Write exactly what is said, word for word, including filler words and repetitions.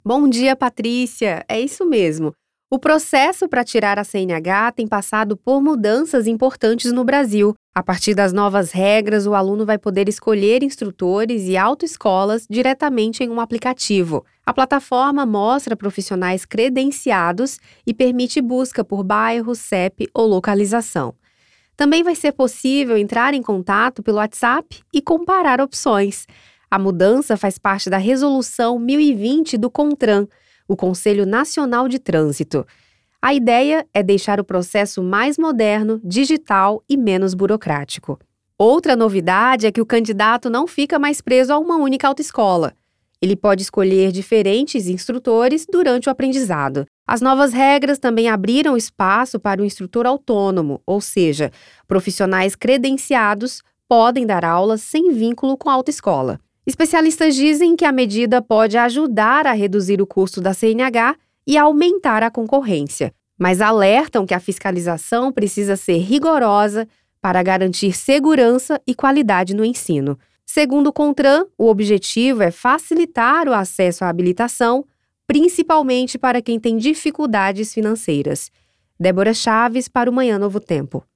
Bom dia, Patrícia. É isso mesmo. O processo para tirar a C N H tem passado por mudanças importantes no Brasil. A partir das novas regras, o aluno vai poder escolher instrutores e autoescolas diretamente em um aplicativo. A plataforma mostra profissionais credenciados e permite busca por bairro, C E P ou localização. Também vai ser possível entrar em contato pelo WhatsApp e comparar opções. A mudança faz parte da Resolução mil e vinte do CONTRAN, o Conselho Nacional de Trânsito. A ideia é deixar o processo mais moderno, digital e menos burocrático. Outra novidade é que o candidato não fica mais preso a uma única autoescola. Ele pode escolher diferentes instrutores durante o aprendizado. As novas regras também abriram espaço para o instrutor autônomo, ou seja, profissionais credenciados podem dar aulas sem vínculo com a autoescola. Especialistas dizem que a medida pode ajudar a reduzir o custo da C N H e aumentar a concorrência, mas alertam que a fiscalização precisa ser rigorosa para garantir segurança e qualidade no ensino. Segundo o CONTRAN, o objetivo é facilitar o acesso à habilitação, principalmente para quem tem dificuldades financeiras. Débora Chaves para o Manhã Novo Tempo.